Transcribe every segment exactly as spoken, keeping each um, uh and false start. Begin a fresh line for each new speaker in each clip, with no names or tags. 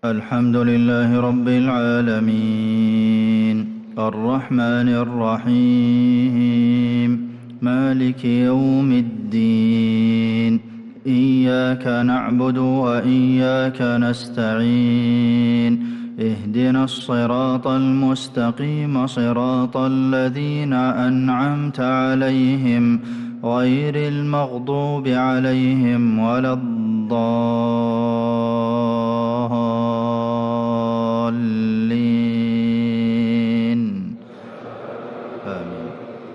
الحمد لله رب العالمين الرحمن الرحيم مالك يوم الدين إياك نعبد وإياك نستعين اهدنا الصراط المستقيم صراط الذين أنعمت عليهم غير المغضوب عليهم ولا الضالين آمين.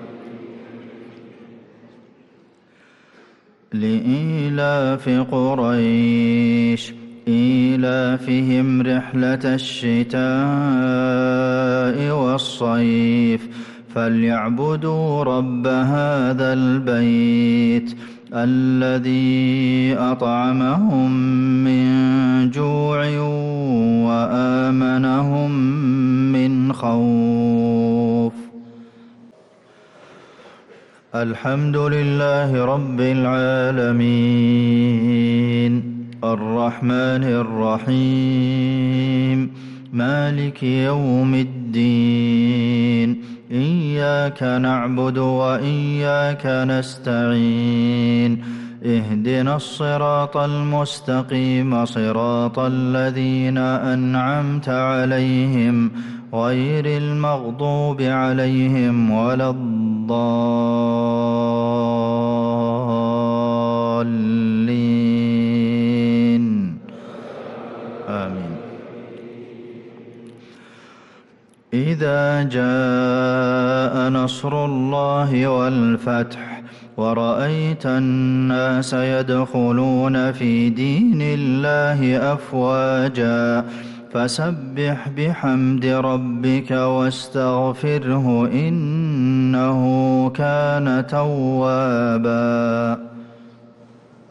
لإيلاف قريش إيلافهم رحلة الشتاء والصيف فليعبدوا رب هذا البيت الذي أطعمهم من جوع وآمنهم من خوف. الحمد لله رب العالمين الرحمن الرحيم مالك يوم الدين إياك نعبد وإياك نستعين اهدنا الصراط المستقيم صراط الذين أنعمت عليهم غير المغضوب عليهم ولا الضالين آمين. إذا جاء نصر الله والفتح ورأيت الناس يدخلون في دين الله أفواجا فسبح بحمد ربك واستغفره إنه كان توابا.